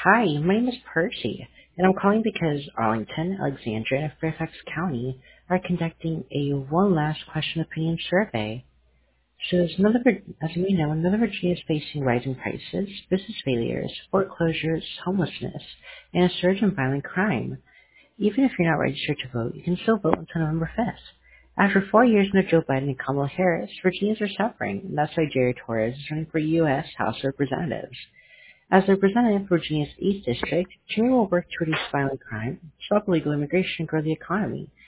Hi, my name is Percy, and I'm calling because Arlington, Alexandria, and Fairfax County are conducting a one last question opinion survey. So as we know, Northern Virginia is facing rising prices, business failures, foreclosures, homelessness, and a surge in violent crime. Even if you're not registered to vote, you can still vote until November 5th. After 4 years under Joe Biden and Kamala Harris, Virginians are suffering, and that's why Jerry Torres is running for U.S. House of Representatives. As a representative for Virginia's East District, Jerry will work to reduce violent crime, stop illegal immigration, and grow the economy.